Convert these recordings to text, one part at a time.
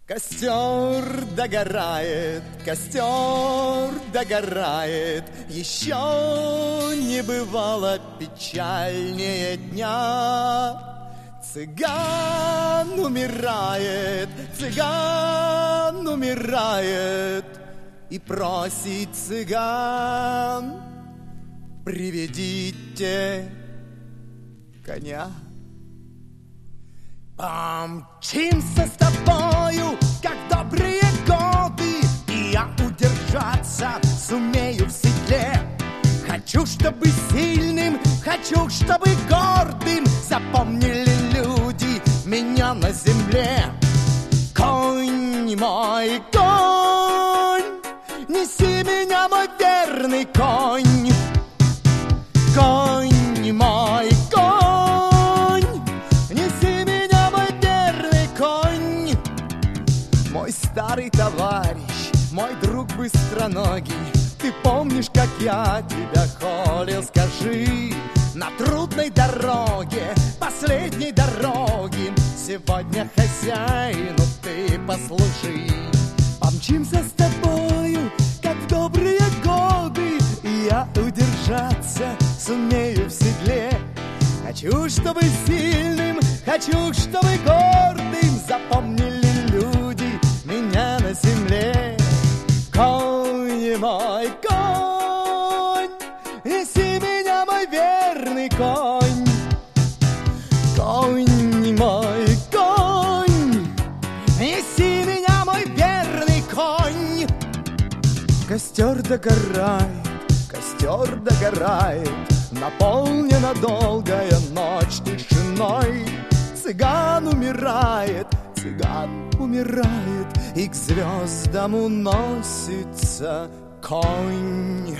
Костер догорает, костер догорает, еще не бывало печальнее дня. Цыган умирает, цыган умирает, и просит цыган: приведите коня. Помчимся с тобою, как добрые годы, и я удержаться сумею в седле. Хочу, чтобы сильным, хочу, чтобы гордым запомнили люди меня на земле. Конь мой, конь, неси меня, мой верный конь. Конь мой, конь, неси меня, мой верный конь. Мой старый товарищ, мой друг быстроногий, ты помнишь, как я тебя холил, скажи, на трудной дороге, последней дороге, сегодня хозяину ты послужи. Помчимся с тобою, как в добрые годы, и я удержаться сумею в седле. Хочу, чтобы сильным, хочу, чтобы гордым запомнили люди меня на земле. Конь мой, конь, неси меня, мой верный конь. Конь мой, конь, неси меня, мой верный конь. Костер догорает, наполнена долгая ночь тишиной. Цыган умирает, и к звездам уносится конь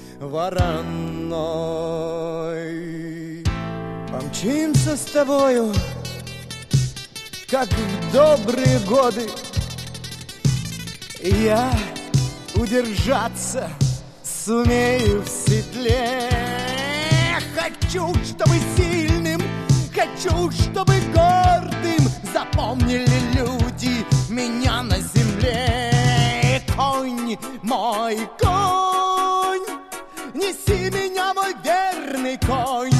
вороной. Помчимся с тобою, как в добрые годы, и я удержаться сумею в седле. Хочу, чтобы сильным, хочу, чтобы гордым запомнили люди меня на земле. Конь мой, конь, неси меня, мой верный конь.